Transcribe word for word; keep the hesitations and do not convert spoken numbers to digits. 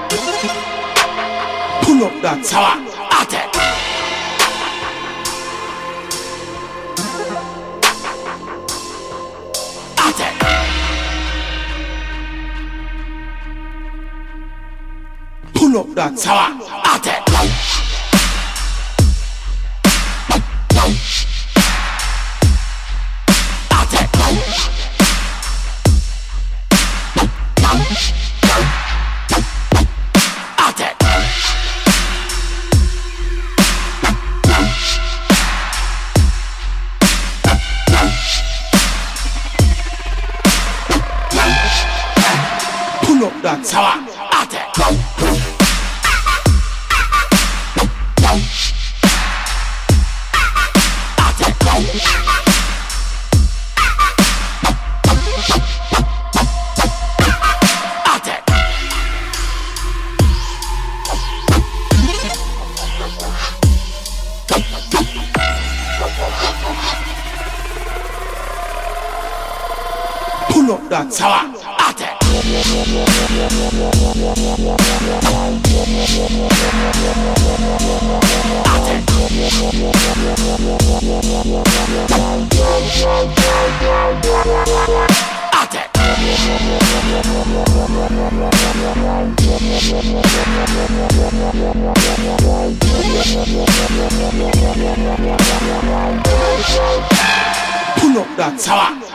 Pull up that tower. Attack. Attack. Pull up that tower. Attack. Pull up that tower. Attack. Pull up that tower. Attack. Attack. Pull up that tower.